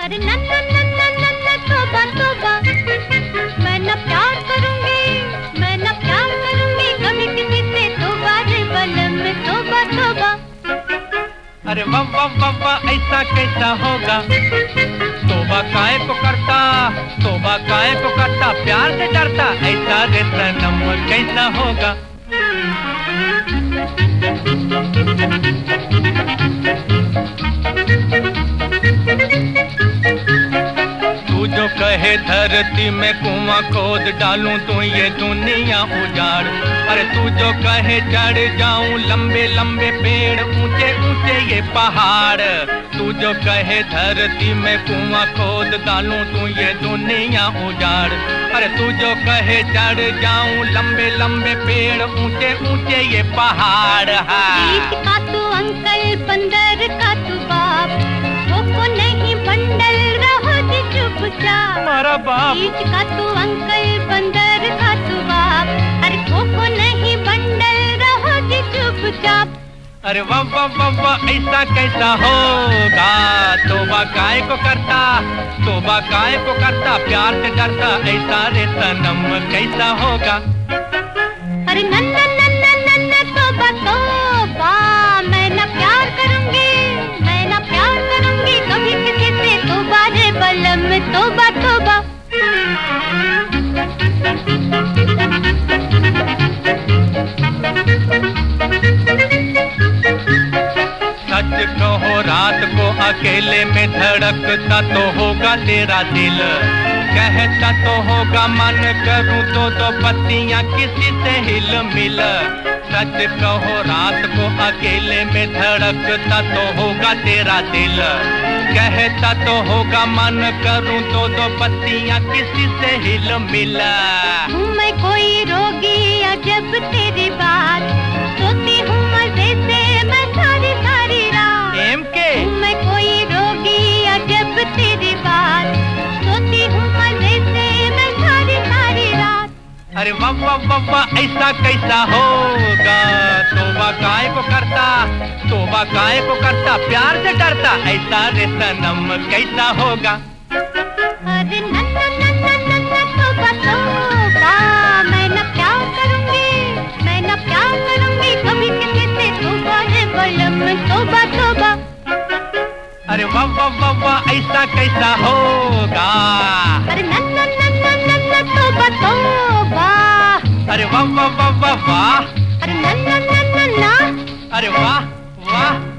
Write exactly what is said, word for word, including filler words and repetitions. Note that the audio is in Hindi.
अरे नन्ना नन्ना नन्ना तोबा तोबा, मैं न प्यार करूंगी, मैं न प्यार करूंगी कभी किसी से, तोबा रे बलम तोबा तोबा। अरे वाह वाह वाह वाह ऐसा कैसा होगा, तोबा काहे को करता, तोबा काहे को करता, प्यार से डरता, ऐसा रे सनम कैसा होगा। तू जो कहे धरती में कुआं खोद डालूं तो ये दुनिया उजाड़, अरे तू जो कहे चढ़ जाऊं लंबे लंबे पेड़ ऊंचे ऊंचे ये पहाड़, तू जो कहे धरती में कुआं खोद डालूं तो ये दुनिया उजाड़, अरे तू जो कहे चढ़ जाऊं लंबे लंबे पेड़ ऊंचे ऊंचे ये पहाड़। बीच का तू अंकल बंदर का तू बाप, को नहीं बंडल रहो जी चुपचाप। हमारा बाप। बीच का तू अंकल बंदर का तू बाप, अरे को नहीं बंडल रहो जी चुपचाप। अरे वाह वाह वाह वाह ऐसा कैसा होगा, तोबा काहे को करता, तोबा काहे को करता, प्यार से डरता, ऐसा रे सनम कैसा होगा। अरे नन्ना नन्ना नन्ना तोबा तोबा, मैं न प्यार करूंगी, मैं न प्यार करूंगी कभी किसी से, तोबा रे बलम तोबा तोबा। सच कहो रात को अकेले में धड़कता तो होगा तेरा दिल, कहता तो होगा मन करूं तो दो पत्तियां किसी से हिल मिल। सच कहो रात को अकेले में धड़कता तो होगा तेरा दिल, कहता तो होगा मन करूं तो दो पत्तियां किसी से हिल मिल। हूँ मैं कोई रोगी अजब तेरी बात, सोती हूँ मजे से मैं सारी सारी रात। एम के मैं कोई रोगी अजब तेरी बात, सोती हूँ मजे से मैं सारी सारी रात। अरे वाह वाह वाह वाह ऐसा कैसा होगा, तोबा काहे को करता, तोबा काहे को करता, प्यार से डरता, ऐसा रे सनम कैसा होगा। अरे नन्ना नन्ना नन्ना तोबा तोबा, मैं न प्यार करूंगी, मैं न प्यार करूंगी कभी किसी से, तोबा रे बलम तोबा तोबा। अरे वाह वाह वाह वाह ऐसा कैसा होगा। अरे नन्ना नन्ना नन्ना तोबा तोबा, अरे वाह वाह वाह वाह वाह, अरे नन्ना नन्ना ना, अरे वाह वाह।